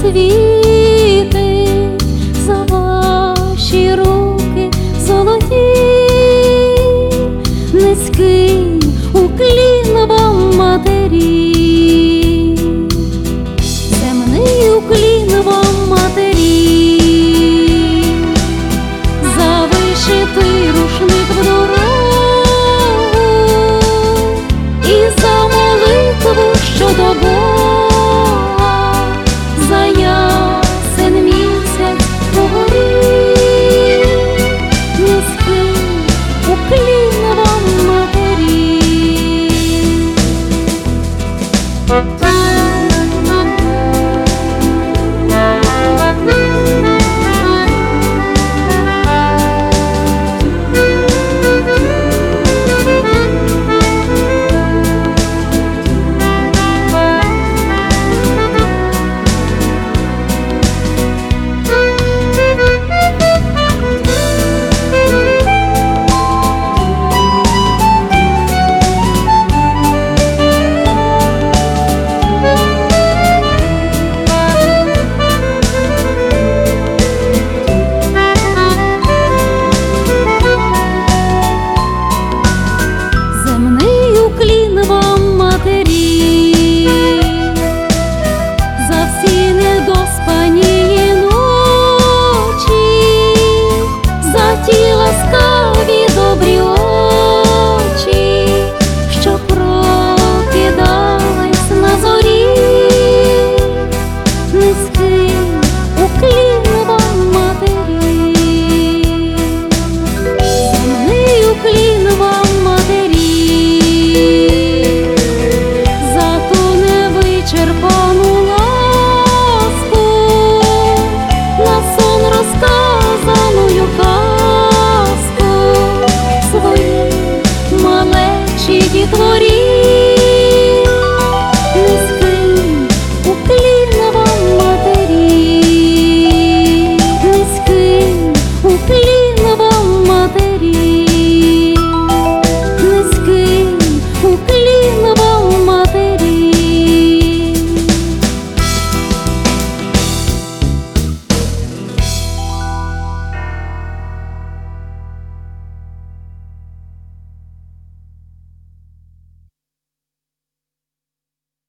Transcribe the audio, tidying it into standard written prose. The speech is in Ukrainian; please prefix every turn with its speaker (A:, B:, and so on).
A: світить за ваші руки золоті. Низький уклін вам, матері, земний уклін вам, матері, за вишитий рушник в дорогу і за молитву щодо Бога, за ясен місяць погорів. Низький уклін вам, матері. Уклін вам, матері, за всі недоспані ночі, за ті ласкаві добрі очі, що прокидались на зорі. Низький уклін вам, матері, земний уклін вам, матері, черпану ласку, на сон розказаную казку, своїй малечі дітворі.